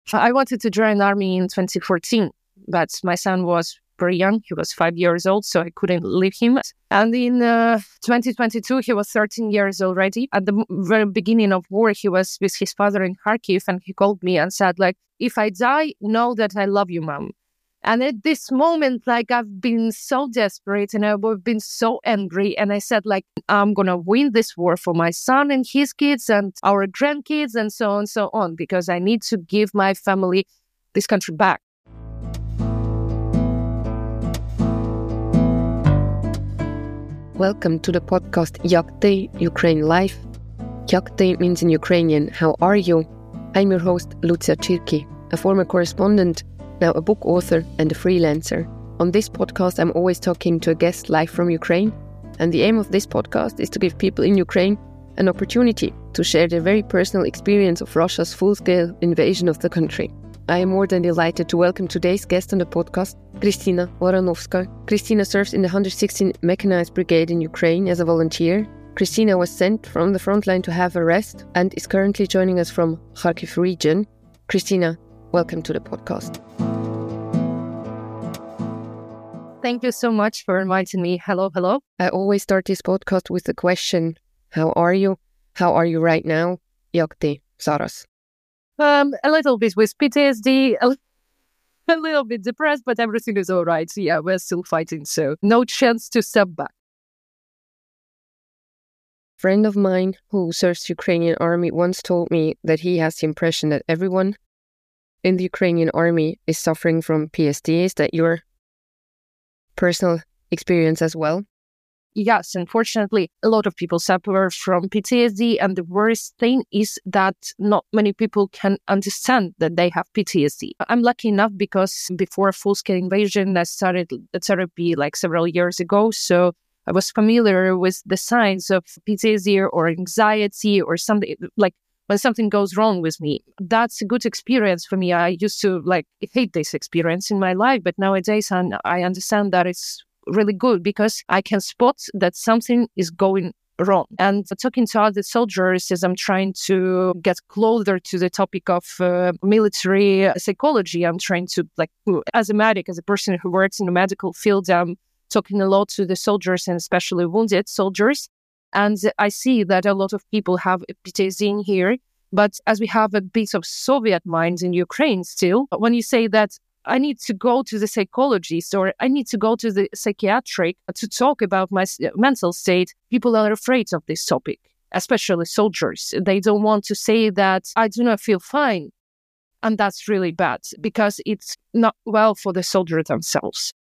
I wanted to join the army in 2014, but my son was very young. He was 5 years old, so I couldn't leave him. And in 2022, he was 13 years already. At the very beginning of war, he was with his father in Kharkiv, and he called me and said, like, if I die, know that I love you, Mom. And at this moment, like, I've been so desperate and I've been so angry. And I said, like, I'm going to win this war for my son and his kids and our grandkids and so on, because I need to give my family this country back. Welcome to the podcast Jak ty, Ukraine Life. Jak ty means in Ukrainian, how are you? I'm your host, Lucia Chirki, a former correspondent, now a book author and a freelancer. On this podcast, I'm always talking to a guest live from Ukraine. And the aim of this podcast is to give people in Ukraine an opportunity to share their very personal experience of Russia's full-scale invasion of the country. I am more than delighted to welcome today's guest on the podcast, Kristina Varanovska. Kristina serves in the 116th Mechanized Brigade in Ukraine as a volunteer. Kristina was sent from the front line to have a rest and is currently joining us from Kharkiv region. Kristina, welcome to the podcast. Thank you so much for inviting me. Hello. I always start this podcast with the question, how are you? How are you right now? Jak ty, Zaras? A little bit with PTSD, a little bit depressed, but everything is all right. Yeah, we're still fighting, so no chance to step back. A friend of mine who serves the Ukrainian army once told me that he has the impression that everyone in the Ukrainian army is suffering from PTSD. Is that your personal experience as well? Yes, unfortunately, a lot of people suffer from PTSD, and the worst thing is that not many people can understand that they have PTSD. I'm lucky enough because before full-scale invasion, I started therapy like several years ago, so I was familiar with the signs of PTSD or anxiety or something, like when something goes wrong with me. That's a good experience for me. I used to hate this experience in my life, but nowadays I understand that it's really good because I can spot that something is going wrong. And talking to other soldiers as I'm trying to get closer to the topic of military psychology, I'm trying to, as a medic, as a person who works in the medical field, I'm talking a lot to the soldiers and especially wounded soldiers. And I see that a lot of people have PTSD in here. But as we have a bit of Soviet minds in Ukraine still, when you say that I need to go to the psychologist or I need to go to the psychiatric to talk about my mental state, people are afraid of this topic, especially soldiers. They don't want to say that I do not feel fine. And that's really bad because it's not well for the soldiers themselves.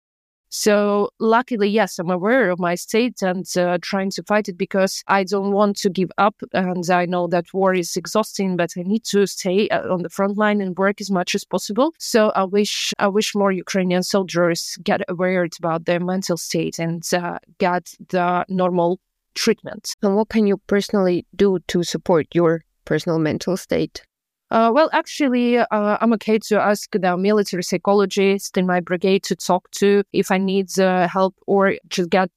So luckily, yes, I'm aware of my state and trying to fight it because I don't want to give up. And I know that war is exhausting, but I need to stay on the front line and work as much as possible. So I wish more Ukrainian soldiers get aware about their mental state and get the normal treatment. And what can you personally do to support your personal mental state? Actually, I'm okay to ask the military psychologist in my brigade to talk to if I need help or just get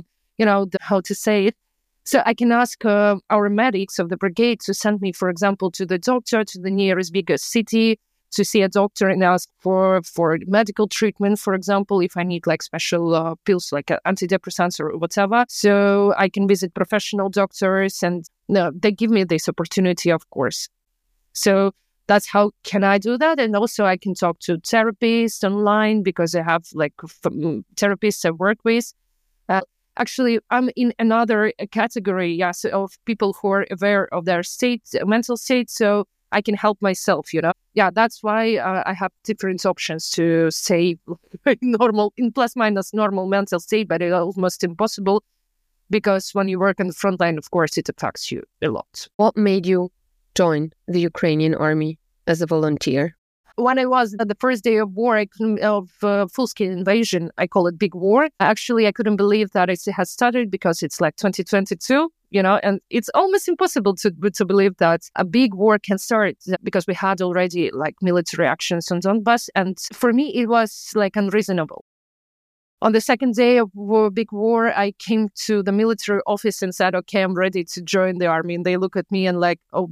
how to say it. So I can ask our medics of the brigade to send me, for example, to the doctor, to the nearest biggest city, to see a doctor and ask for medical treatment, for example, if I need special pills like antidepressants or whatever. So I can visit professional doctors and they give me this opportunity, of course. So that's how can I do that. And also I can talk to therapists online because I have therapists I work with. Actually, I'm in another category, yes, of people who are aware of their mental state. So I can help myself, Yeah, that's why I have different options to stay normal, in plus minus normal mental state, but it's almost impossible because when you work on the front line, of course, it affects you a lot. What made you join the Ukrainian army as a volunteer? When I was at the first day of war, of full-scale invasion, I call it big war. Actually, I couldn't believe that it has started because it's 2022, and it's almost impossible to believe that a big war can start because we had already military actions on Donbass. And for me, it was unreasonable. On the second day of big war, I came to the military office and said, okay, I'm ready to join the army. And they look at me and oh, babe,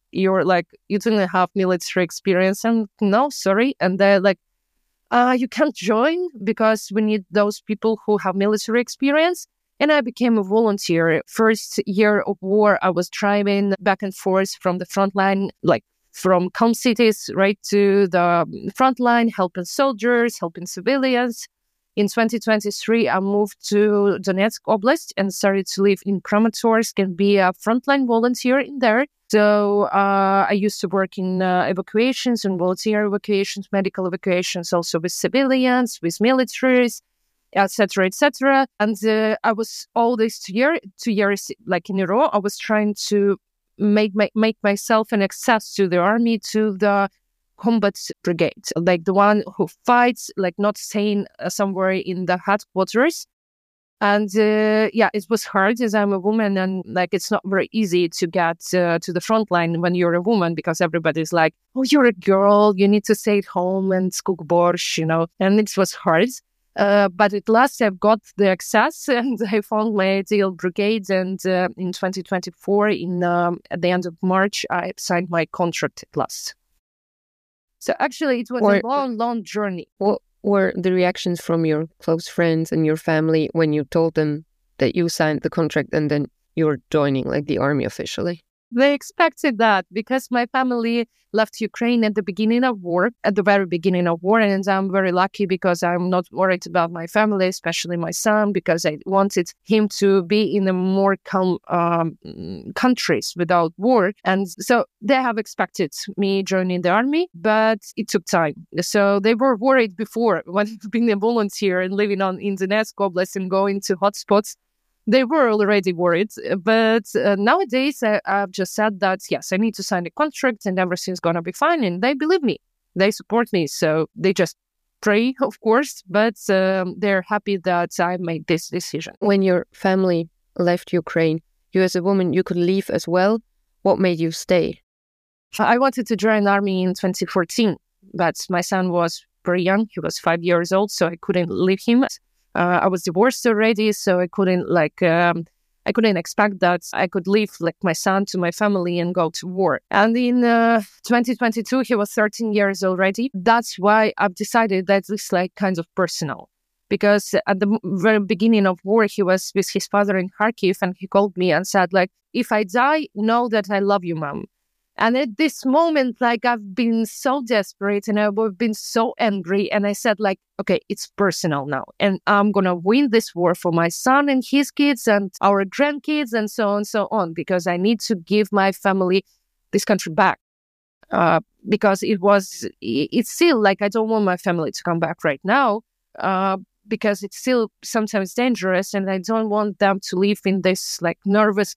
you're like, you didn't have military experience. And no, sorry. And they're like, you can't join because we need those people who have military experience. And I became a volunteer. First year of war, I was driving back and forth from the front line, like from calm cities right to the front line, helping soldiers, helping civilians. In 2023, I moved to Donetsk Oblast and started to live in Kramatorsk and be a frontline volunteer in there. So I used to work in evacuations and volunteer evacuations, medical evacuations, also with civilians, with militaries, etc., etc. And I was all these 2 years like in a row, I was trying to make myself an access to the army, to the combat brigade, like the one who fights, like not staying somewhere in the headquarters. And it was hard as I'm a woman, and like it's not very easy to get to the front line when you're a woman, because everybody's like, oh, you're a girl, you need to stay at home and cook borscht, and it was hard. But at last I've got the access and I found my ideal brigade. And in 2024, at the end of March, I signed my contract at last. So actually, it was a long journey. What were the reactions from your close friends and your family when you told them that you signed the contract and then you were joining like the army officially? They expected that because my family left Ukraine at the very beginning of war. And I'm very lucky because I'm not worried about my family, especially my son, because I wanted him to be in a more calm countries without war. And so they have expected me joining the army, but it took time. So they were worried before when being a volunteer and living in Donetsk Oblast and going to hotspots. They were already worried, but nowadays I've just said that, yes, I need to sign a contract and everything's going to be fine. And they believe me. They support me. So they just pray, of course, but they're happy that I made this decision. When your family left Ukraine, you as a woman, you could leave as well. What made you stay? I wanted to join the army in 2014, but my son was very young. He was 5 years old, so I couldn't leave him. I was divorced already, so I couldn't expect that I could leave like my son to my family and go to war. And in 2022, he was 13 years already. That's why I've decided that it's like kind of personal. Because at the very beginning of war, he was with his father in Kharkiv, and he called me and said, like, if I die, know that I love you, Mom. And at this moment, like, I've been so desperate and I've been so angry. And I said, like, okay, it's personal now. And I'm going to win this war for my son and his kids and our grandkids and so on, because I need to give my family this country back. Because it's still like, I don't want my family to come back right now, because it's still sometimes dangerous. And I don't want them to live in this like nervous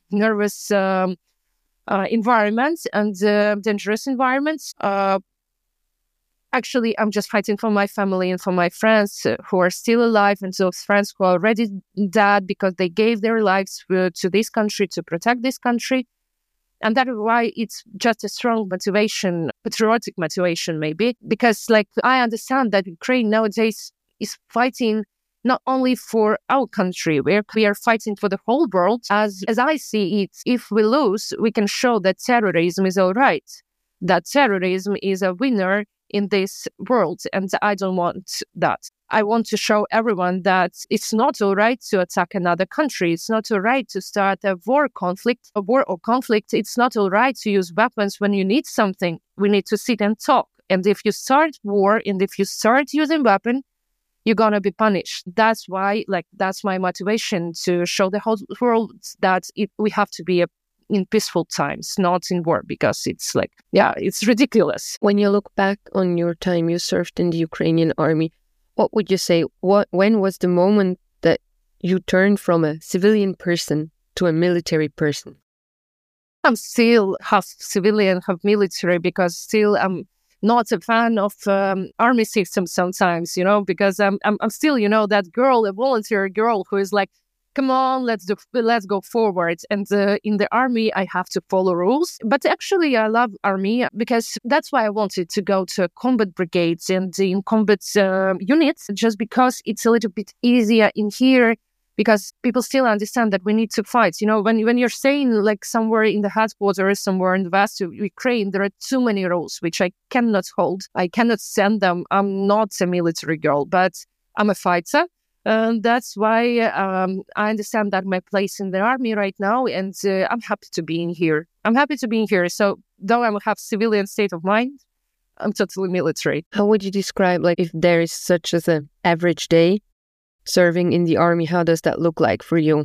environments and dangerous environments. Actually, I'm just fighting for my family and for my friends who are still alive, and those friends who are already dead because they gave their lives to this country, to protect this country. And that is why it's just a strong motivation, patriotic motivation maybe, because like I understand that Ukraine nowadays is fighting not only for our country, we are fighting for the whole world. As I see it, if we lose, we can show that terrorism is all right, that terrorism is a winner in this world. And I don't want that. I want to show everyone that it's not all right to attack another country. It's not all right to start a war or conflict. It's not all right to use weapons when you need something. We need to sit and talk. And if you start war and if you start using weapons, you're going to be punished. That's why, that's my motivation, to show the whole world that we have to be in peaceful times, not in war, because it's it's ridiculous. When you look back on your time you served in the Ukrainian army, what would you say? When was the moment that you turned from a civilian person to a military person? I'm still half civilian, half military, because still I'm not a fan of army systems sometimes, because I'm still, that girl, a volunteer girl who is like, come on, let's go forward. And in the army, I have to follow rules. But actually, I love army because that's why I wanted to go to combat brigades and in combat units, just because it's a little bit easier in here because people still understand that we need to fight. You know, when you're saying like somewhere in the headquarters, somewhere in the west of Ukraine, there are too many roles which I cannot hold. I cannot send them. I'm not a military girl, but I'm a fighter. And that's why I understand that my place in the army right now, and I'm happy to be in here. I'm happy to be in here. So though I have civilian state of mind, I'm totally military. How would you describe, like, if there is such as an average day serving in the army, how does that look like for you?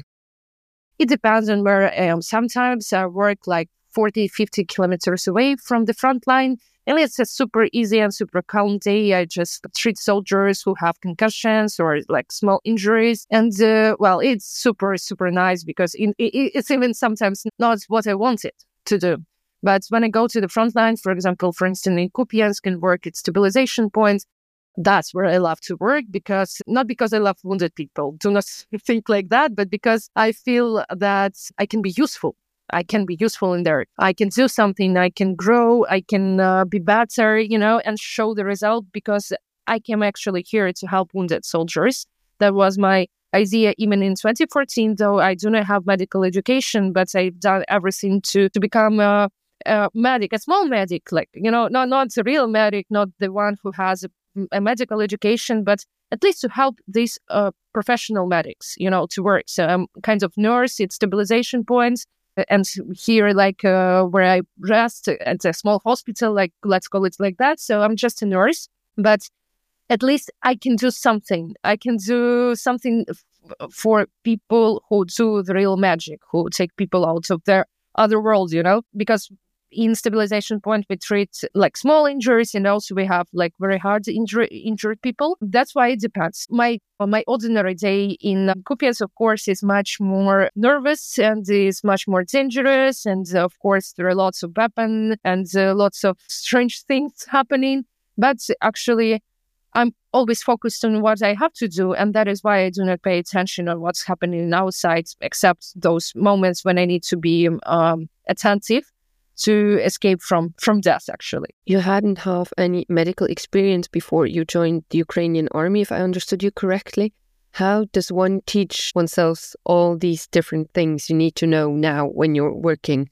It depends on where I am. Sometimes I work like 40, 50 kilometers away from the front line. And it's a super easy and super calm day. I just treat soldiers who have concussions or like small injuries. And it's super, super nice because it's even sometimes not what I wanted to do. But when I go to the front line, for example, for instance, in Kupiansk and work at stabilization points, that's where I love to work, not because I love wounded people. Do not think like that, but because I feel that I can be useful. I can be useful in there. I can do something. I can grow. I can be better, and show the result because I came actually here to help wounded soldiers. That was my idea even in 2014, though I do not have medical education, but I've done everything to become a medic, a small medic, like, not a real medic, not the one who has a medical education, but at least to help these professional medics, to work. So I'm kind of nurse at stabilization points. And here, like where I rest at a small hospital, like let's call it like that. So I'm just a nurse, but at least I can do something. I can do something for people who do the real magic, who take people out of their other world, because in stabilization point, we treat like small injuries, and also we have like very hard injured people. That's why it depends. My ordinary day in Kupiansk, of course, is much more nervous and is much more dangerous. And of course, there are lots of weapons and lots of strange things happening. But actually, I'm always focused on what I have to do. And that is why I do not pay attention on what's happening outside, except those moments when I need to be attentive to escape from death, actually. You hadn't have any medical experience before you joined the Ukrainian army, if I understood you correctly. How does one teach oneself all these different things you need to know now when you're working?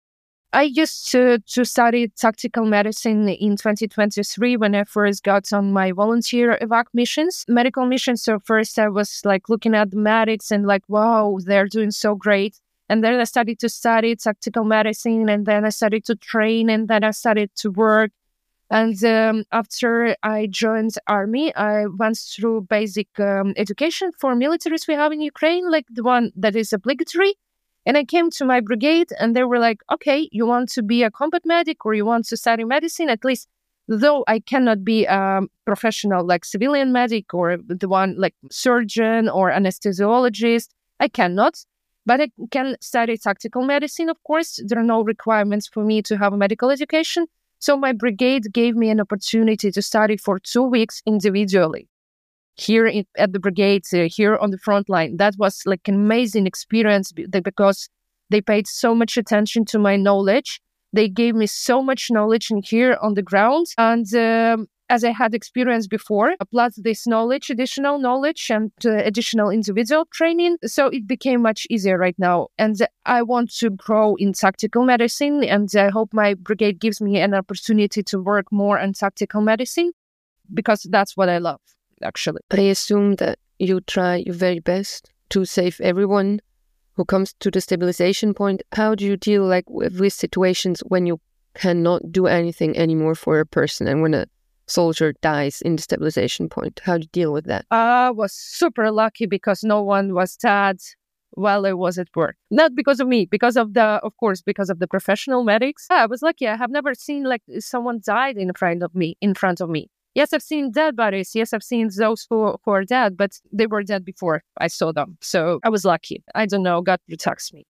I used to study tactical medicine in 2023 when I first got on my volunteer evac missions, medical missions. So first I was like looking at the medics and like, wow, they're doing so great. And then I started to study tactical medicine, and then I started to train, and then I started to work. And after I joined army, I went through basic education for militaries we have in Ukraine, like the one that is obligatory. And I came to my brigade, and they were like, okay, you want to be a combat medic or you want to study medicine? At least, though I cannot be a professional like civilian medic or the one like surgeon or anesthesiologist, I cannot. But I can study tactical medicine, of course. There are no requirements for me to have a medical education. So my brigade gave me an opportunity to study for 2 weeks individually here at the brigade, here on the front line. That was like an amazing experience because they paid so much attention to my knowledge. They gave me so much knowledge in here on the ground. And as I had experience before, plus this knowledge, additional knowledge and additional individual training. So it became much easier right now. And I want to grow in tactical medicine. And I hope my brigade gives me an opportunity to work more on tactical medicine because that's what I love, actually. I assume that you try your very best to save everyone who comes to the stabilization point. How do you deal with situations when you cannot do anything anymore for a person and when a soldier dies in the stabilization point? How do you deal with that? I was super lucky because no one was dead while I was at work. Not because of me, because of the professional medics. I was lucky. I have never seen like someone died in front of me. Yes, I've seen dead bodies. Yes, I've seen those who are dead, but they were dead before I saw them. So I was lucky. I don't know. God protects me.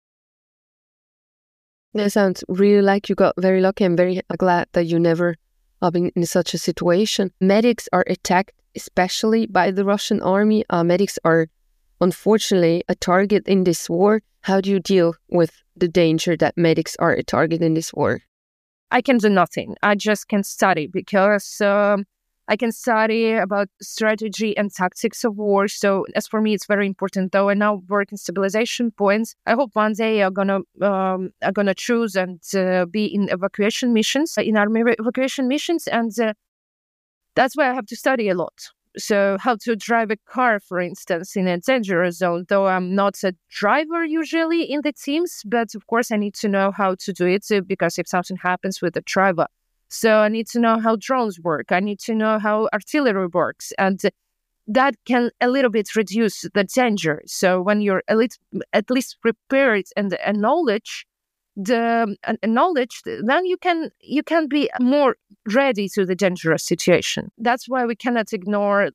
That sounds really like you got very lucky. I'm very glad that you never been in such a situation. Medics are attacked, especially by the Russian army. Medics are unfortunately a target in this war. How do you deal with the danger that medics are a target in this war? I can do nothing. I just can study because I can study about strategy and tactics of war. So as for me, it's very important. Though I now work in stabilization points, I hope one day I'm gonna choose and be in evacuation missions, in army evacuation missions, and that's why I have to study a lot. So how to drive a car, for instance, in a dangerous zone, though I'm not a driver usually in the teams, but of course I need to know how to do it because if something happens with the driver, so I need to know how drones work. I need to know how artillery works, and that can a little bit reduce the danger. So when you're at least prepared and knowledge, then you can be more ready to the dangerous situation. That's why we cannot ignore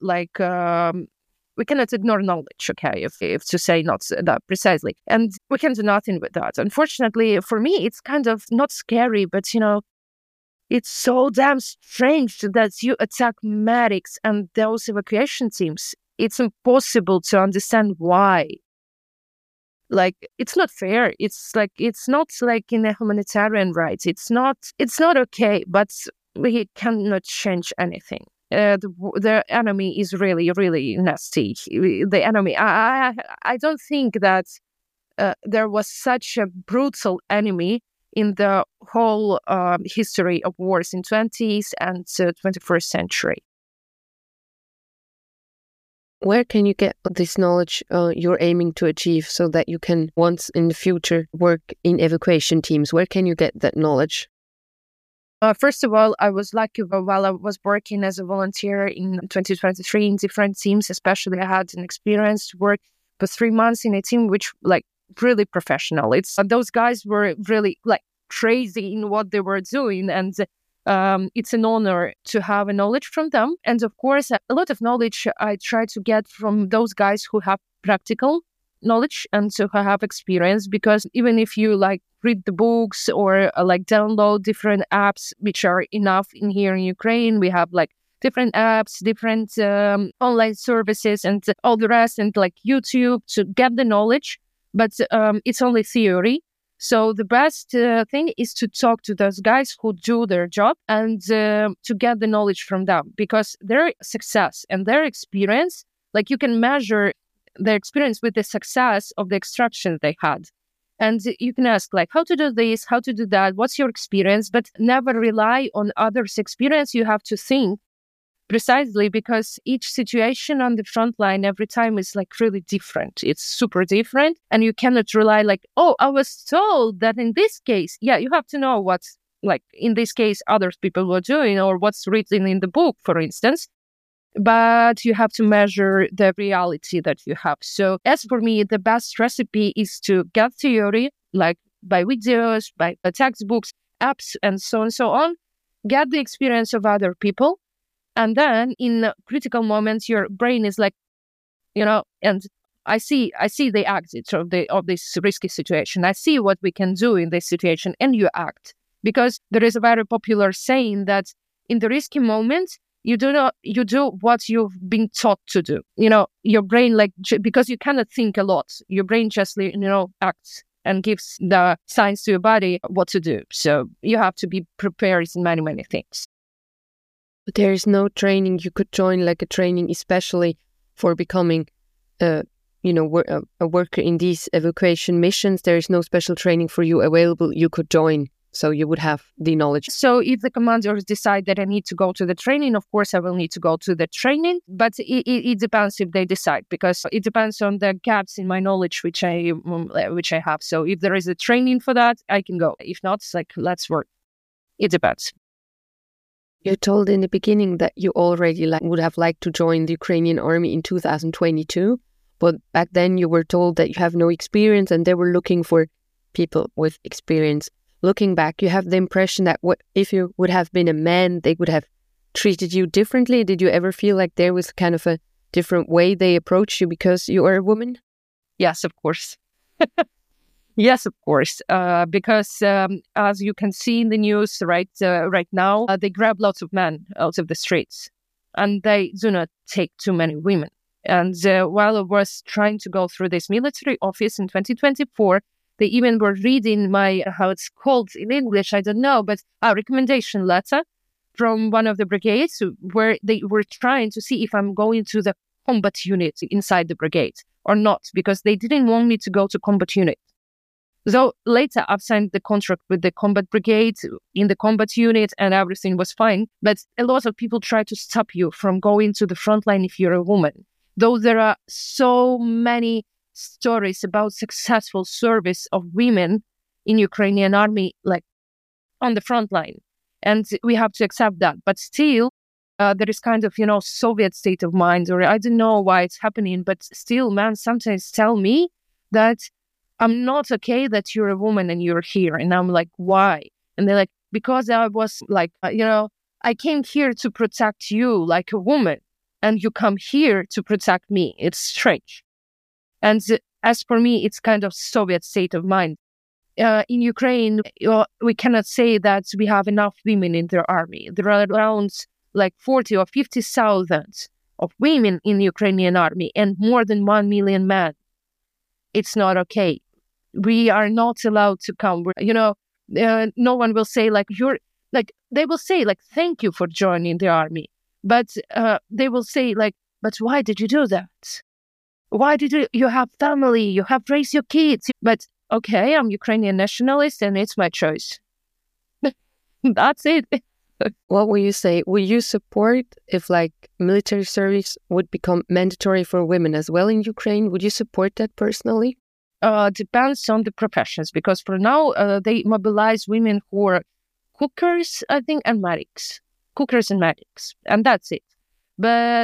knowledge, okay, if to say not that precisely. And we can do nothing with that. Unfortunately, for me, it's kind of not scary, but, it's so damn strange that you attack medics and those evacuation teams. It's impossible to understand why. Like, it's not fair. It's not like in a humanitarian rights. It's not okay, but we cannot change anything. The enemy is really, really nasty. The enemy, I don't think that there was such a brutal enemy in the whole history of wars in 20th and 21st century. Where can you get this knowledge you're aiming to achieve so that you can once in the future work in evacuation teams? Where can you get that knowledge? First of all, I was lucky while I was working as a volunteer in 2023 in different teams, especially I had an experience to work for 3 months in a team which really professional. Those guys were really crazy in what they were doing, and it's an honor to have a knowledge from them. And of course, a lot of knowledge I try to get from those guys who have practical knowledge and who have experience, because even if you read the books or download different apps, which are enough in here in Ukraine, we have different apps, different online services and all the rest, and YouTube to get the knowledge, but it's only theory. So the best thing is to talk to those guys who do their job and to get the knowledge from them, because their success and their experience, you can measure their experience with the success of the extraction they had. And you can ask how to do this, how to do that, what's your experience, but never rely on others' experience. You have to think precisely, because each situation on the front line every time is really different. It's super different. And you cannot rely oh, I was told that in this case, you have to know what's in this case other people were doing or what's written in the book, for instance. But you have to measure the reality that you have. So as for me, the best recipe is to get theory, by videos, by textbooks, apps, and so on, get the experience of other people. And then in critical moments, your brain is and I see the exit of this risky situation. I see what we can do in this situation, and you act. Because there is a very popular saying that in the risky moment, you do what you've been taught to do. Your brain, because you cannot think a lot, your brain just, acts and gives the signs to your body what to do. So you have to be prepared in many, many things. But there is no training you could join, a training especially for becoming, a worker in these evacuation missions. There is no special training for you available you could join, so you would have the knowledge. So if the commanders decide that I need to go to the training, of course I will need to go to the training, but it depends if they decide, because it depends on the gaps in my knowledge which I have. So if there is a training for that, I can go. If not, let's work. It depends. You told in the beginning that you already would have liked to join the Ukrainian army in 2022, but back then you were told that you have no experience and they were looking for people with experience. Looking back, you have the impression that if you would have been a man, they would have treated you differently. Did you ever feel like there was kind of a different way they approached you because you are a woman? Yes, of course. Yes, of course, because as you can see in the news right now, they grab lots of men out of the streets, and they do not take too many women. And while I was trying to go through this military office in 2024, they even were reading my, how it's called in English, I don't know, but a recommendation letter from one of the brigades where they were trying to see if I'm going to the combat unit inside the brigade or not, because they didn't want me to go to combat unit. So later I've signed the contract with the combat brigade in the combat unit and everything was fine. But a lot of people try to stop you from going to the front line if you're a woman. Though there are so many stories about successful service of women in Ukrainian army, like on the front line. And we have to accept that. But still, there is kind of, Soviet state of mind, or I don't know why it's happening, but still, men sometimes tell me that I'm not okay that you're a woman and you're here. And I'm like, why? And they're like, because I was like, I came here to protect you like a woman, and you come here to protect me. It's strange. And as for me, it's kind of Soviet state of mind. In Ukraine, we cannot say that we have enough women in the army. There are around like 40 or 50,000 of women in the Ukrainian army and more than 1 million men. It's not okay. We are not allowed to come. No one will say they will say thank you for joining the army. But they will say but why did you do that? Why did you have family? You have raised your kids. But okay, I'm Ukrainian nationalist and it's my choice. That's it. What will you say? Will you support if military service would become mandatory for women as well in Ukraine? Would you support that personally? Depends on the professions, because for now they mobilize women who are cookers, I think, and medics. Cookers and medics. And that's it. But,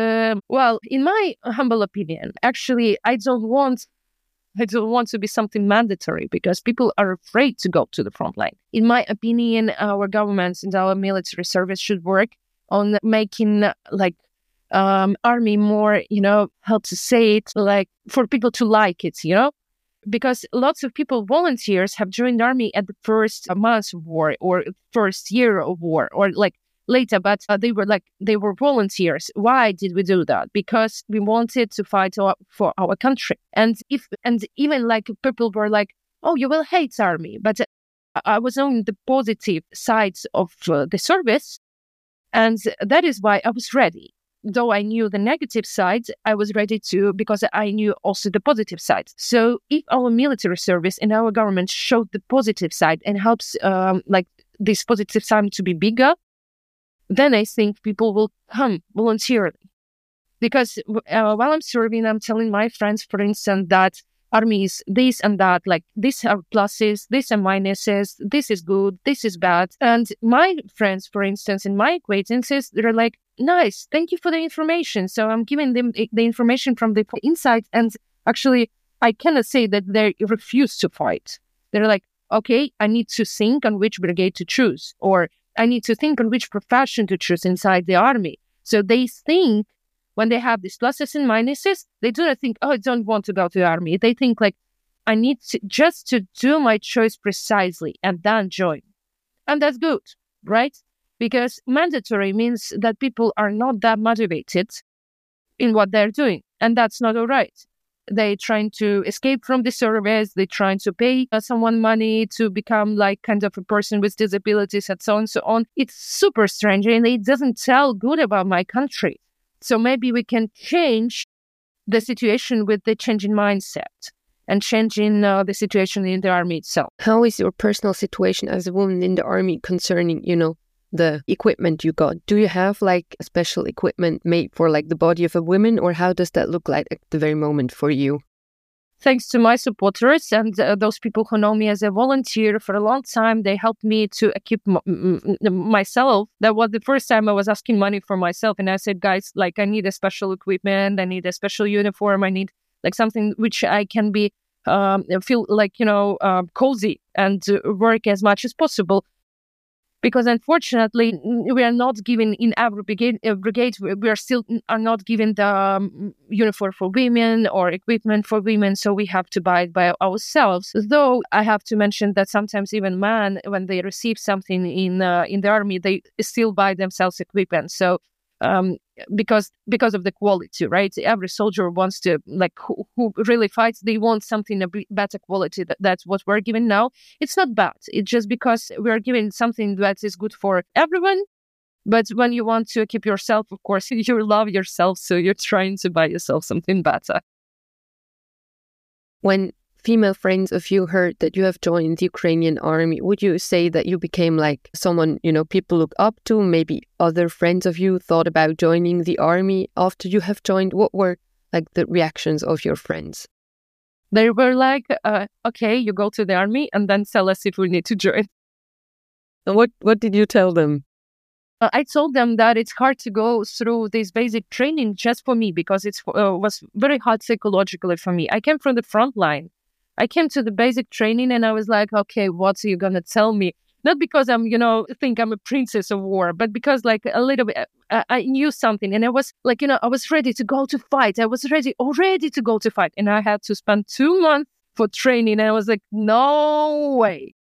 in my humble opinion, actually, I don't want to be something mandatory because people are afraid to go to the front line. In my opinion, our governments and our military service should work on making army more, how to say it, for people to like it, because lots of people, volunteers, have joined army at the first month of war or first year of war or later, but they were volunteers. Why did we do that? Because we wanted to fight for our country. And even people were like, oh, you will hate army. But I was on the positive sides of the service. And that is why I was ready. Though I knew the negative side, I was ready to, because I knew also the positive side. So if our military service and our government showed the positive side and helps this positive side to be bigger, then I think people will come voluntarily. Because while I'm serving, I'm telling my friends, for instance, that army is this and that, these are pluses, these are minuses, this is good, this is bad. And my friends, for instance, and my acquaintances, they're like, nice, thank you for the information. So I'm giving them the information from the inside. And actually, I cannot say that they refuse to fight. They're like, okay, I need to think on which brigade to choose, or I need to think on which profession to choose inside the army. So they think, when they have these pluses and minuses, they do not think, oh, I don't want to go to the army. They think I need to do my choice precisely and then join. And that's good, right? Because mandatory means that people are not that motivated in what they're doing. And that's not all right. They're trying to escape from the service. They're trying to pay someone money to become kind of a person with disabilities and so on and so on. It's super strange and it doesn't tell good about my country. So maybe we can change the situation with the changing mindset and changing the situation in the army itself. How is your personal situation as a woman in the army concerning, the equipment you got? Do you have special equipment made for the body of a woman, or how does that look like at the very moment for you? Thanks to my supporters and those people who know me as a volunteer for a long time, they helped me to equip myself. That was the first time I was asking money for myself. And I said, guys, I need a special equipment. I need a special uniform. I need something which I can be feel cozy and work as much as possible. Because unfortunately, we are not given in every brigade. We are not given the uniform for women or equipment for women, so we have to buy it by ourselves. Though I have to mention that sometimes even men, when they receive something in the army, they still buy themselves equipment. So because of the quality, right? Every soldier wants to who really fights, they want something a bit better quality. That's what we're given now. It's not bad. It's just because we are given something that is good for everyone. But when you want to keep yourself, of course, you love yourself, so you're trying to buy yourself something better. When female friends of you heard that you have joined the Ukrainian army, would you say that you became like someone, people look up to? Maybe other friends of you thought about joining the army after you have joined? What were like the reactions of your friends? They were like, okay, you go to the army and then tell us if we need to join. And what did you tell them? I told them that it's hard to go through this basic training just for me because it was very hard psychologically for me. I came from the front line. I came to the basic training and I was like, okay, what are you going to tell me? Not because I'm, think I'm a princess of war, but because like a little bit, I knew something and I was like, I was ready to go to fight. I was already to go to fight. And I had to spend 2 months for training. And I was like, no way,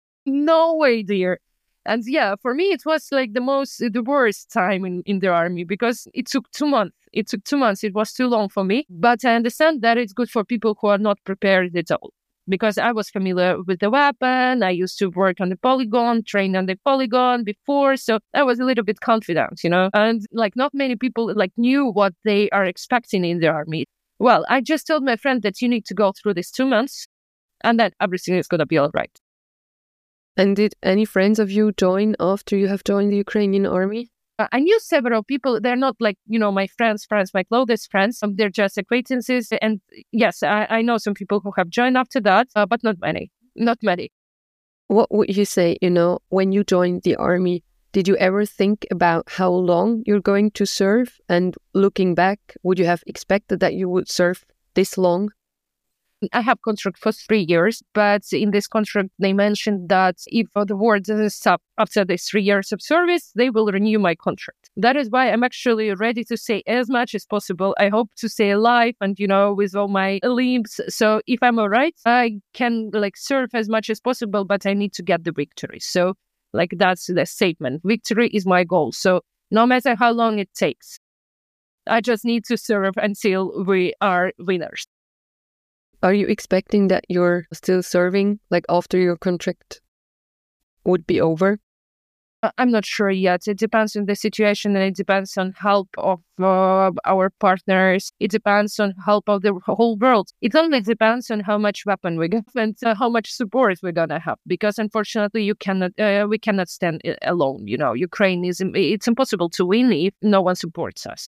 dear. And yeah, for me, it was like the worst time in the army because it took 2 months. It was too long for me. But I understand that it's good for people who are not prepared at all. Because I was familiar with the weapon. I used to work on the polygon, train on the polygon before. So I was a little bit confident, And like not many people like knew what they are expecting in the army. Well, I just told my friend that you need to go through these 2 months and then everything is going to be all right. And did any friends of you join after you have joined the Ukrainian army? I knew several people. They're not like, my friends, my closest friends. They're just acquaintances. And yes, I know some people who have joined after that, but not many. What would you say, when you joined the army, did you ever think about how long you're going to serve? And looking back, would you have expected that you would serve this long? I have contract for 3 years, but in this contract, they mentioned that if the war doesn't stop after these 3 years of service, they will renew my contract. That is why I'm actually ready to stay as much as possible. I hope to stay alive and, with all my limbs. So if I'm all right, I can serve as much as possible, but I need to get the victory. So that's the statement. Victory is my goal. So no matter how long it takes, I just need to serve until we are winners. Are you expecting that you're still serving, after your contract would be over? I'm not sure yet. It depends on the situation and it depends on help of our partners. It depends on help of the whole world. It only depends on how much weapon we get and how much support we're going to have. Because unfortunately, we cannot stand alone. Ukraine it's impossible to win if no one supports us.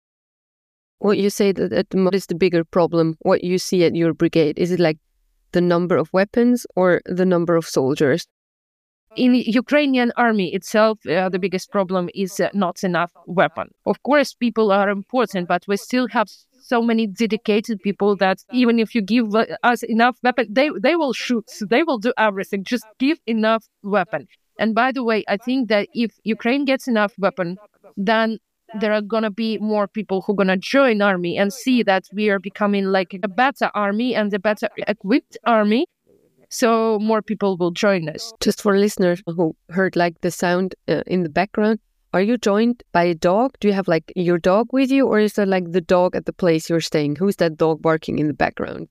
What you say that what is the bigger problem? What you see at your brigade? Is it the number of weapons or the number of soldiers? In the Ukrainian army itself, the biggest problem is not enough weapon. Of course, people are important, but we still have so many dedicated people that even if you give us enough weapon, they will shoot. They will do everything. Just give enough weapon. And by the way, I think that if Ukraine gets enough weapon, then there are going to be more people who are going to join army and see that we are becoming a better army and a better equipped army. So more people will join us. Just for listeners who heard the sound in the background, are you joined by a dog? Do you have your dog with you, or is there the dog at the place you're staying? Who's that dog barking in the background?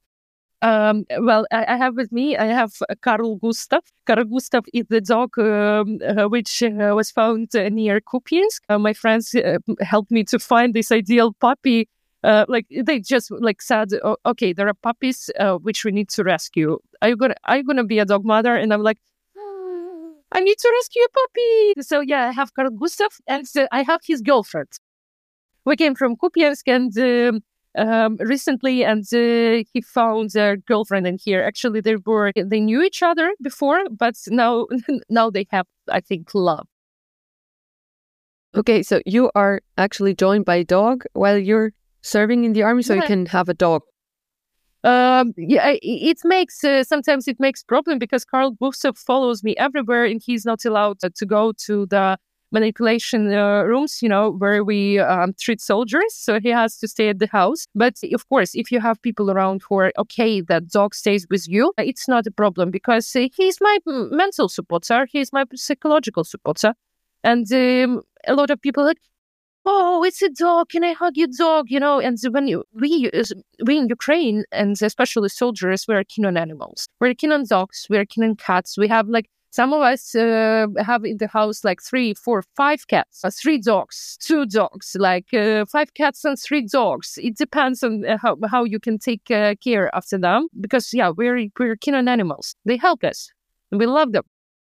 Well, I have with me, I have Karl Gustav. Karl Gustav is the dog which was found near Kupiansk. My friends helped me to find this ideal puppy. They just said, okay, there are puppies which we need to rescue. Are you gonna be a dog mother? And I'm like, I need to rescue a puppy. So yeah, I have Karl Gustav and I have his girlfriend. We came from Kupiansk and recently, and he found their girlfriend in here. Actually, they knew each other before, but now they have, I think, love. Okay, so you are actually joined by a dog while you're serving in the army, so you can have a dog. It makes sometimes it makes problem because Karl Gustav follows me everywhere, and he's not allowed to go to the manipulation rooms, where we treat soldiers. So he has to stay at the house. But of course, if you have people around who are okay, that dog stays with you, it's not a problem because he's my mental supporter. He's my psychological supporter. And a lot of people are like, oh, it's a dog. Can I hug your dog? And when we in Ukraine, and especially soldiers, we're keen on animals. We're keen on dogs. We're keen on cats. We have Some of us have in the house like 3, 4, 5 cats, 3 dogs, 2 dogs, like 5 cats and 3 dogs. It depends on how you can take care after them. Because, we're keen on animals. They help us. And we love them.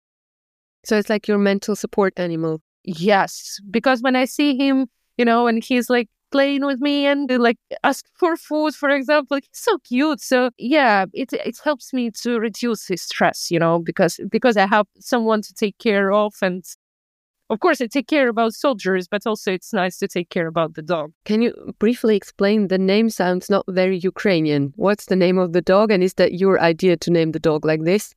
So it's like your mental support animal. Yes. Because when I see him, and he's like playing with me and like ask for food, for example, he's so cute. So it helps me to reduce his stress, because I have someone to take care of. And of course I take care about soldiers, but also it's nice to take care about the dog. Can you briefly explain? The name sounds not very Ukrainian. What's the name of the dog, and is that your idea to name the dog like this?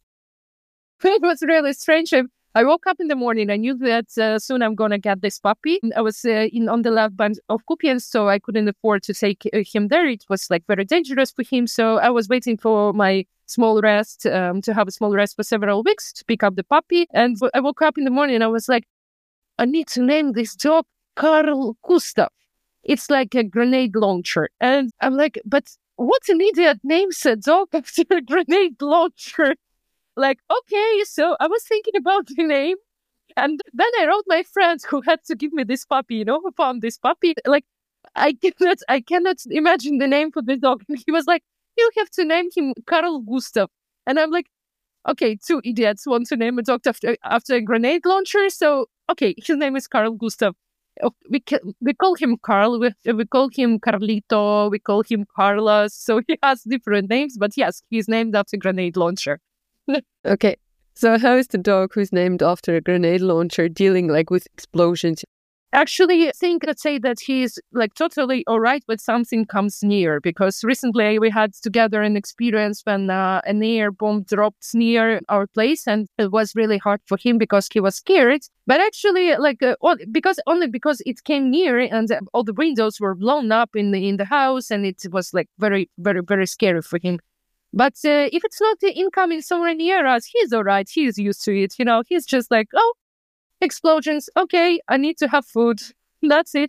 It was really strange. I woke up in the morning. I knew that soon I'm going to get this puppy. I was on the left bank of Kupiansk, so I couldn't afford to take him there. It was like very dangerous for him. So I was waiting for my small rest, to have a small rest for several weeks to pick up the puppy. And I woke up in the morning and I was like, I need to name this dog Karl Gustav. It's like a grenade launcher. And I'm like, but what an idiot names a dog after a grenade launcher? Like, okay, so I was thinking about the name, and then I wrote my friend who had to give me this puppy, who found this puppy. Like, I cannot imagine the name for the dog. And he was like, you have to name him Karl Gustav. And I'm like, okay, 2 idiots want to name a dog after a grenade launcher. So, okay, his name is Karl Gustav. We call him Karl, we call him Carlito, we call him Carlos. So he has different names, but yes, he's named after a grenade launcher. Okay, so how is the dog who's named after a grenade launcher dealing like with explosions? Actually, I'd say that he's like totally all right when something comes near, because recently we had together an experience when an air bomb dropped near our place, and it was really hard for him because he was scared. But actually, only because it came near and all the windows were blown up in the house, and it was like very, very, very scary for him. But if it's not incoming somewhere near us, he's all right. He's used to it. He's just like, oh, explosions. Okay, I need to have food. That's it.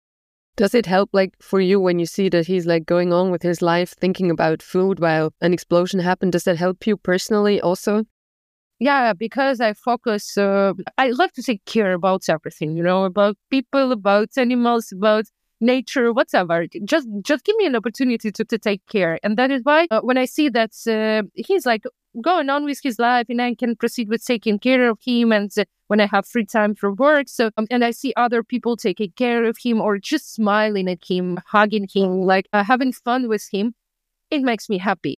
Does it help like for you when you see that he's like going on with his life, thinking about food while an explosion happened? Does that help you personally also? Yeah, because I focus, I love to take care about everything, about people, about animals, about nature, whatever. Just give me an opportunity to take care. And that is why when I see that he's like going on with his life and I can proceed with taking care of him, and when I have free time from work, so and I see other people taking care of him or just smiling at him, hugging him, like having fun with him, it makes me happy.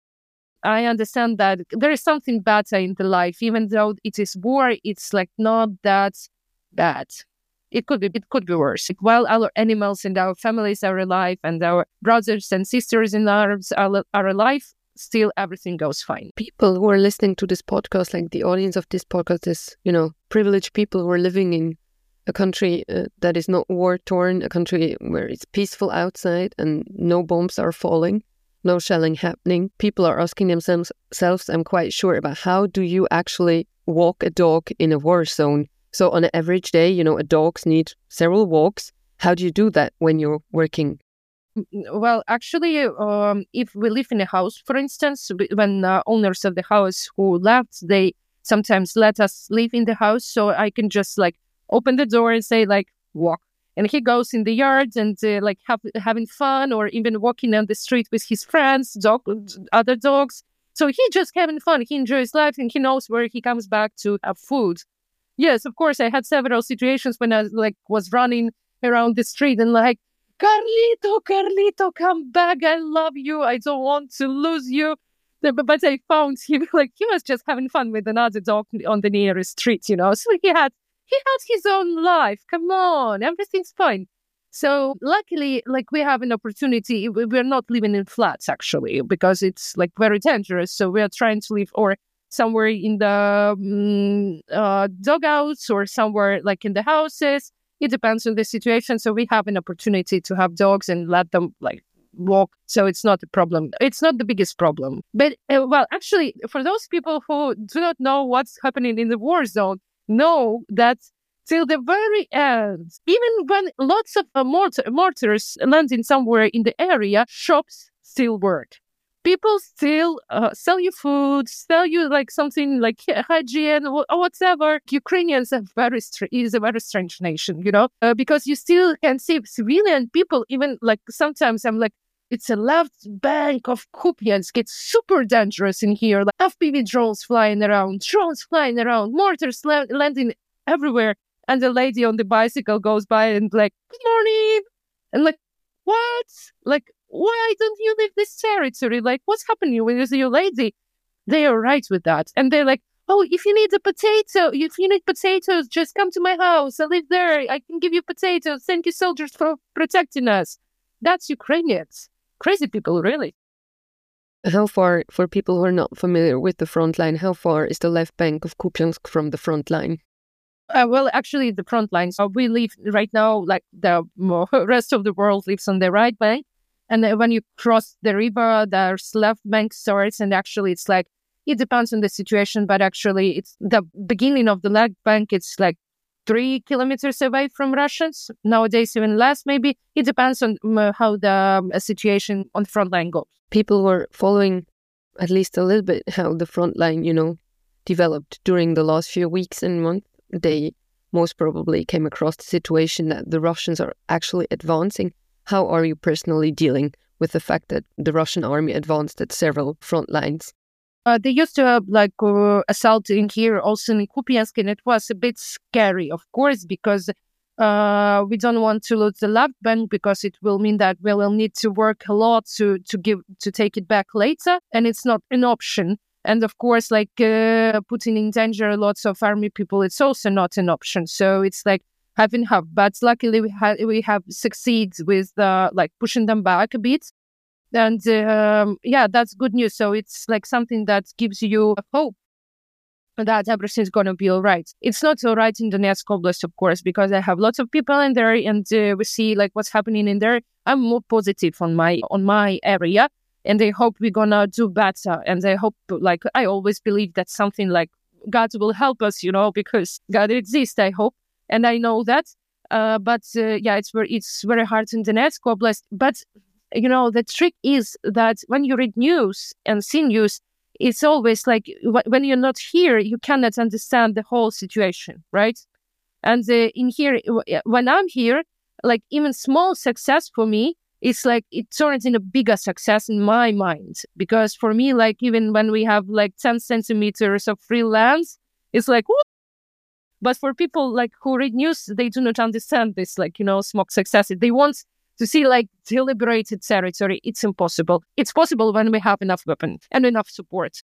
I understand that there is something better in the life, even though it is war, it's like not that bad. It could be worse. While our animals and our families are alive and our brothers and sisters in arms are alive, still everything goes fine. People who are listening to this podcast, like the audience of this podcast is, privileged people who are living in a country that is not war-torn, a country where it's peaceful outside and no bombs are falling, no shelling happening. People are asking themselves, I'm quite sure, about how do you actually walk a dog in a war zone? So on an average day, dogs need several walks. How do you do that when you're working? Well, actually, if we live in a house, for instance, when owners of the house who left, they sometimes let us live in the house. So I can just like open the door and say like, walk. And he goes in the yard and having fun, or even walking on the street with his friends, other dogs. So he just having fun. He enjoys life and he knows where he comes back to have food. Yes, of course, I had several situations when I was running around the street and like, Carlito, come back. I love you. I don't want to lose you. But I found him, he was just having fun with another dog on the nearest street, So he had his own life. Come on, everything's fine. So luckily, we have an opportunity. We're not living in flats, actually, because it's very dangerous. So we are trying to live or somewhere in the dugouts or somewhere in the houses. It depends on the situation. So we have an opportunity to have dogs and let them walk. So it's not a problem. It's not the biggest problem. But actually, for those people who do not know what's happening in the war zone, know that till the very end, even when lots of mortars landing somewhere in the area, shops still work. people still sell you food, sell you like something like hygiene or whatever. Ukrainians are is a very strange nation, because you still can see civilian people, even like sometimes I'm like, it's a left bank of Kupiansk. It's super dangerous in here. Like FPV drones flying around, mortars landing everywhere. And the lady on the bicycle goes by and like, good morning. And like, what? Like, why don't you leave this territory? Like, what's happening with you, lady? They are right with that. And they're like, oh, if you need potatoes, just come to my house. I live there. I can give you potatoes. Thank you, soldiers, for protecting us. That's Ukrainians. Crazy people, really. How far, for people who are not familiar with the front line, how far is the left bank of Kupiansk from the front line? Well, actually, the front lines. We live right now, like the rest of the world lives on the right bank. And then when you cross the river, there's left bank starts. And actually, it's like, it depends on the situation. But actually, it's the beginning of the left bank. It's like 3 kilometers away from Russians. Nowadays, even less, maybe. It depends on how the situation on the front line goes. People were following at least a little bit how the front line, developed during the last few weeks and months. They most probably came across the situation that the Russians are actually advancing. How are you personally dealing with the fact that the Russian army advanced at several front lines? They used to assault in here also in Kupiansk, and it was a bit scary, of course, because we don't want to lose the left bank, because it will mean that we will need to work a lot to take it back later, and it's not an option. And of course, putting in danger lots of army people, it's also not an option. So it's like half and half. But luckily, we have succeeded with pushing them back a bit. And that's good news. So it's like something that gives you hope that everything's going to be all right. It's not all right in Donetsk Oblast, of course, because I have lots of people in there, and we see like what's happening in there. I'm more positive on my area, and I hope we're going to do better. And I hope, I always believe that something like God will help us, because God exists, I hope. And I know that. It's very hard in Donetsk Oblast. But the trick is that when you read news and see news, it's always like when you're not here, you cannot understand the whole situation, right? And in here, when I'm here, like even small success for me, it's like it turns into a bigger success in my mind. Because for me, like even when we have like 10 centimeters of free lands, it's like, whoop. But for people like who read news, they do not understand this, small successes. They want to see like deliberated territory. It's impossible. It's possible when we have enough weapons and enough support.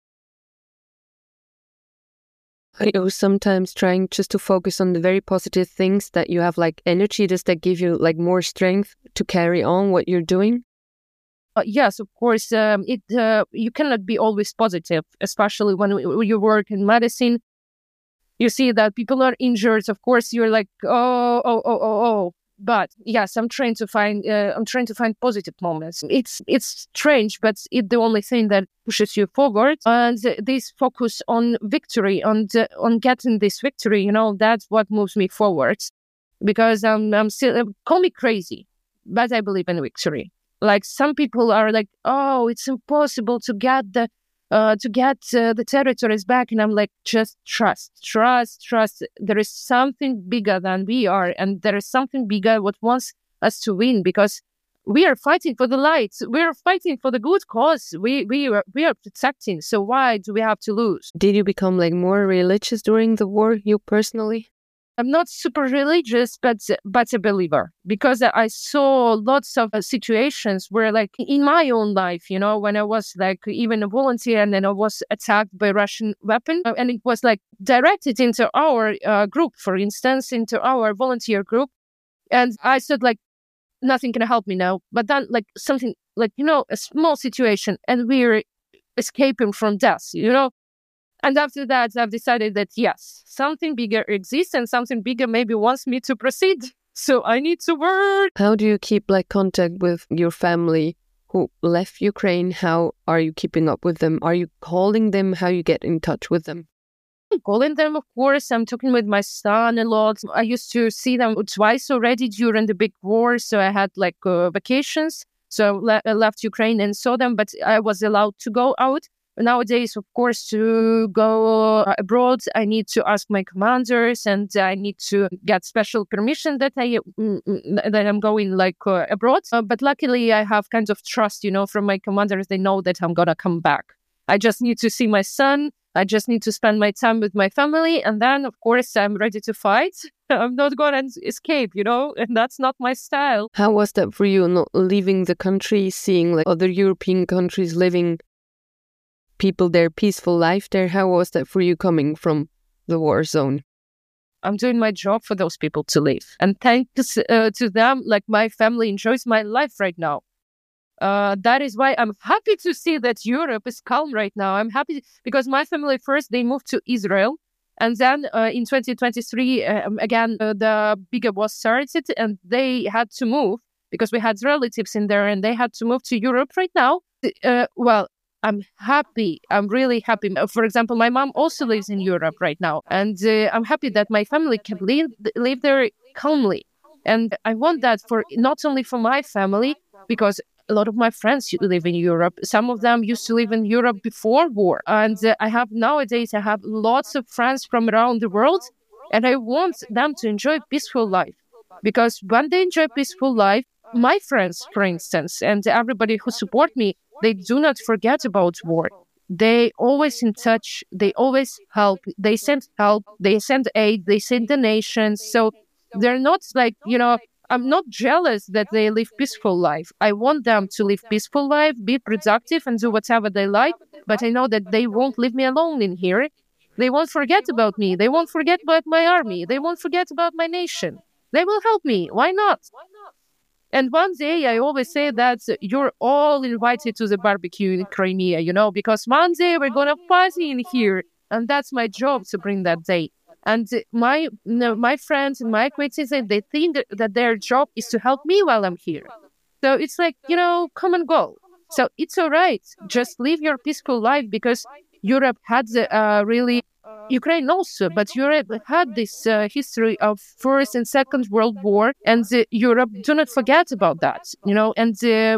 Are you sometimes trying just to focus on the very positive things that you have like energy? Does that give you like more strength to carry on what you're doing? Yes, of course. You cannot be always positive, especially when you work in medicine. You see that people are injured. Of course, you're like, oh. But yes, I'm trying to find positive moments. It's strange, but it's the only thing that pushes you forward. And this focus on victory, on getting this victory, that's what moves me forward. Because I'm still, call me crazy, but I believe in victory. Like some people are like, oh, it's impossible to get the territories back, and I'm like, just trust. There is something bigger than we are, and there is something bigger what wants us to win, because we are fighting for the light. We are fighting for the good cause. We are protecting. So why do we have to lose? Did you become like more religious during the war, you personally? I'm not super religious, but a believer, because I saw lots of situations where, like in my own life, when I was like even a volunteer, and then I was attacked by Russian weapon, and it was like directed into our group, for instance, into our volunteer group, and I said like, nothing can help me now. But then like something like a small situation, and we're escaping from death, And after that, I've decided that, yes, something bigger exists, and something bigger maybe wants me to proceed. So I need to work. How do you keep like contact with your family who left Ukraine? How are you keeping up with them? Are you calling them? How you get in touch with them? I'm calling them, of course. I'm talking with my son a lot. I used to see them twice already during the big war. So I had like vacations. So I left Ukraine and saw them, but I was allowed to go out. Nowadays, of course, to go abroad, I need to ask my commanders, and I need to get special permission that I'm going abroad. But luckily, I have kind of trust, from my commanders. They know that I'm gonna come back. I just need to see my son. I just need to spend my time with my family, and then, of course, I'm ready to fight. I'm not gonna escape, and that's not my style. How was that for you, not leaving the country, seeing other European countries living? People their peaceful life there? How was that for you coming from the war zone? I'm doing my job for those people to live. And thanks to them, my family enjoys my life right now. That is why I'm happy to see that Europe is calm right now. I'm happy because my family first, they moved to Israel. And then in 2023, again, the bigger war started and they had to move because we had relatives in there and they had to move to Europe right now. I'm happy. I'm really happy. For example, my mom also lives in Europe right now. And I'm happy that my family can live there calmly. And I want that not only for my family, because a lot of my friends live in Europe. Some of them used to live in Europe before war. And nowadays, I have lots of friends from around the world. And I want them to enjoy peaceful life. Because when they enjoy peaceful life, my friends, for instance, and everybody who support me, they do not forget about war. They always in touch. They always help. They send help. They send aid. They send donations. So they're not I'm not jealous that they live peaceful life. I want them to live peaceful life, be productive and do whatever they like. But I know that they won't leave me alone in here. They won't forget about me. They won't forget about my army. They won't forget about my nation. They will help me. Why not? And one day, I always say that you're all invited to the barbecue in Crimea, because one day we're going to party in here. And that's my job to bring that day. And my friends and my acquaintances, they think that their job is to help me while I'm here. So it's common goal. So it's all right. Just live your peaceful life because Europe had Ukraine also, but Europe had this history of First and Second World War, and Europe do not forget about that, and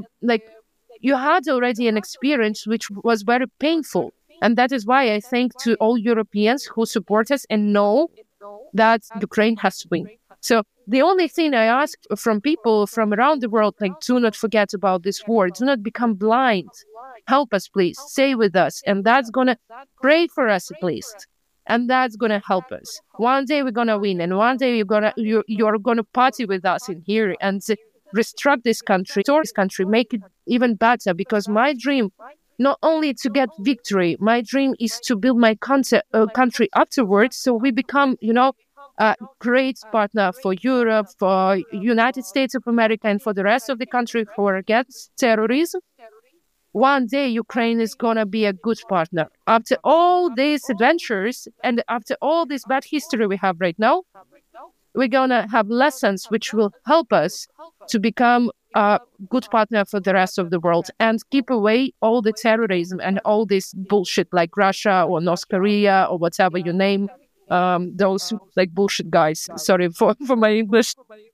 you had already an experience which was very painful, and that is why I thank to all Europeans who support us and know that Ukraine has to win. So the only thing I ask from people from around the world, do not forget about this war, do not become blind. Help us, please, stay with us, and that's gonna pray for us at least. And that's going to help us. One day we're going to win. And one day you're going to party with us in here and restructure this country, make it even better. Because my dream, not only to get victory, my dream is to build my country afterwards. So we become, a great partner for Europe, for United States of America, and for the rest of the country who are against terrorism. One day, Ukraine is going to be a good partner. After all these adventures and after all this bad history we have right now, we're going to have lessons which will help us to become a good partner for the rest of the world and keep away all the terrorism and all this bullshit like Russia or North Korea or whatever you name, those bullshit guys. Sorry for my English.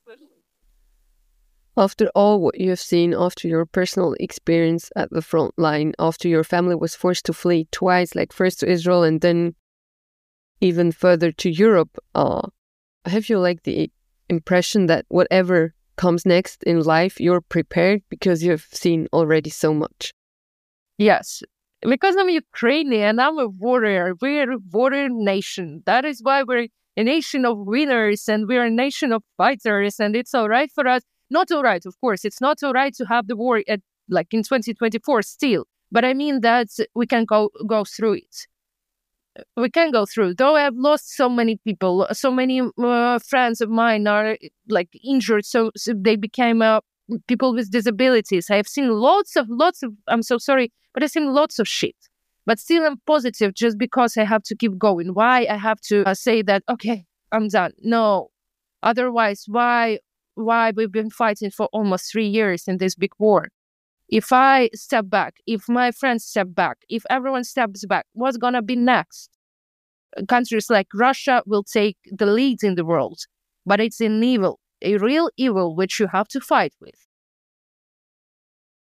After all what you have seen, after your personal experience at the front line, after your family was forced to flee twice, first to Israel and then even further to Europe, have you the impression that whatever comes next in life, you're prepared because you've seen already so much? Yes, because I'm Ukrainian, I'm a warrior. We're a warrior nation. That is why we're a nation of winners and we're a nation of fighters, and it's all right for us. Not all right, of course. It's not all right to have the war in 2024 still. But I mean that we can go through it. We can go through. Though I've lost so many people, so many friends of mine are injured, so they became people with disabilities. I have seen lots of. I'm so sorry, but I've seen lots of shit. But still, I'm positive just because I have to keep going. Why I have to say that? Okay, I'm done. No, otherwise, why we've been fighting for almost 3 years in this big war? If I step back, if my friends step back, if everyone steps back, what's going to be next? Countries like Russia will take the lead in the world, but it's an evil, a real evil, which you have to fight with.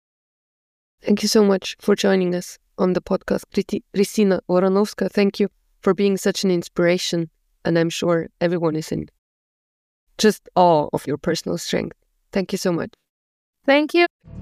Thank you so much for joining us on the podcast. Kristina Voronovska, thank you for being such an inspiration. And I'm sure everyone is in just awe of your personal strength. Thank you so much. Thank you.